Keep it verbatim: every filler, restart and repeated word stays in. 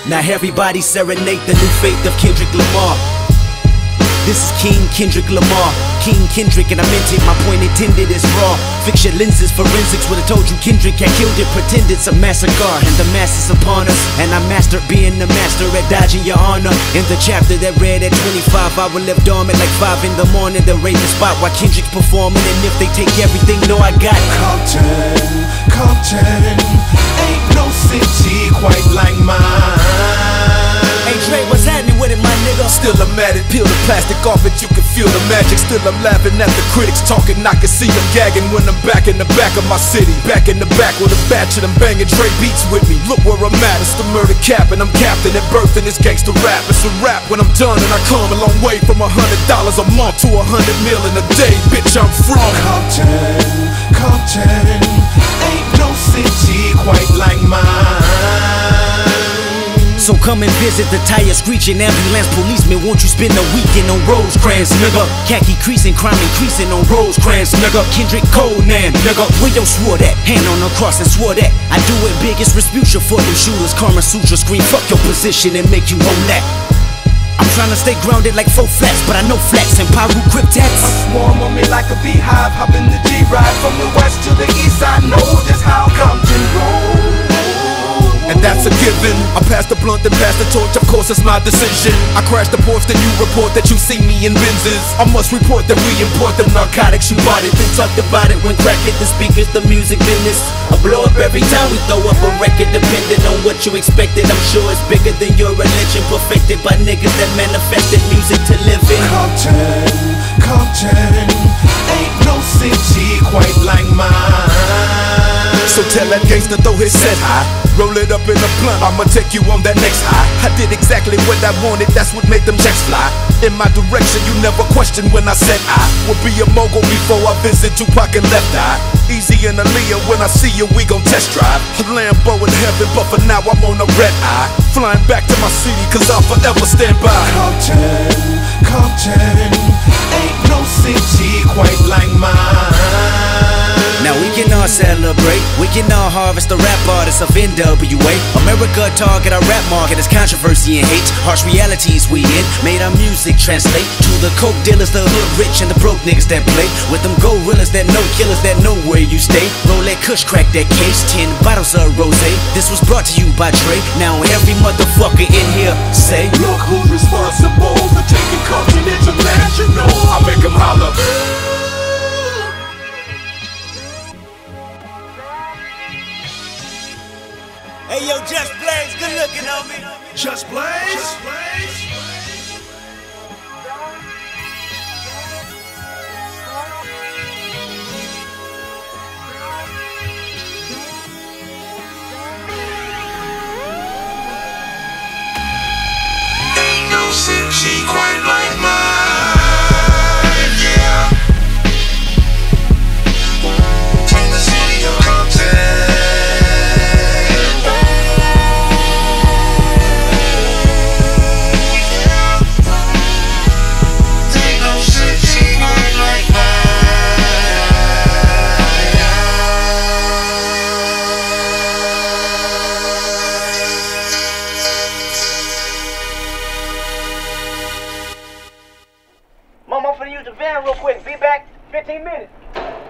Now everybody serenade the new faith of Kendrick Lamar. This is King Kendrick Lamar, King Kendrick, and I meant it, my point intended is raw. Fix your lenses, forensics would've told you Kendrick had killed it. Pretend it's a massacre, and the mass is upon us. And I mastered being the master at dodging your honor. In the chapter that read at twenty-five, I will live dormant like five in the morning. They'll raid the spot while Kendrick's performing. And if they take everything, know I got Compton, Compton, ain't no city quite like mine. Hey Dre, what's happening with it, my nigga? Still I'm at it, peel the plastic off it, you can feel the magic. Still I'm laughing at the critics talking, I can see them gagging when I'm back in the back of my city. Back in the back with a batch of them banging Dre beats with me. Look where I'm at, it's the murder cap, and I'm captain at birth in this gangster rap. It's a rap when I'm done, and I come a long way from a hundred dollars a month to a hundred mil in a day. Bitch, I'm from Compton, Compton, ain't no city quite like mine. So come and visit the tire screeching ambulance policeman. Won't you spend a weekend on Rosecrans, nigga? Khaki creasing, crime increasing on Rosecrans, nigga. Kendrick Conan, nigga. Where yo swore that? Hand on the cross and swore that I do it biggest Resputia for them shooters. Karma Sutra scream, fuck your position and make you own that. I'm trying to stay grounded like four flats, but I know flats and Pyru cryptats. A swarm on me like a beehive, hop in the G-Ride from the west to the east. I know just how Compton rolls. And that's a given. I pass the blunt and pass the torch, of course it's my decision. I crash the porch, then you report that you see me in Benzes. I must report that we import the narcotics you bought it. Been talked about it when crack hit the speakers, the music business. I blow up every time we throw up a record, depending on what you expected. I'm sure it's bigger than your religion, perfected by niggas that manifested music to live in. Compton, Compton, ain't no city quite like mine. So tell that gangster throw his set high, roll it up in a blunt, I'ma take you on that next high. I did exactly what I wanted, that's what made them checks fly. In my direction, you never questioned when I said I would be a mogul before I visit Tupac and Left Eye. Easy and Aaliyah, when I see you, we gon' test drive a Lambo in heaven, but for now I'm on a red eye. Flying back to my city, cause I'll forever stand by. Compton, Compton, ain't no city quite like mine. Now we can all celebrate, we can all harvest the rap artists of N W A. America target our rap market as controversy and hate. Harsh realities we in, made our music translate to the coke dealers, the hood rich, and the broke niggas that play with them gorillas that know killers that know where you stay. Roll that kush, crack that case, ten bottles of rosé. This was brought to you by Dre. Now every motherfucker in here say, look who's responsible for taking Compton international. I make him holler. hey yo, Just Blaze, good looking on me. Just Blaze? Just Blaze? Ain't no city quite like mine, yeah. In the city of Compton. Mom, I'm finna use the van real quick. Be back fifteen minutes.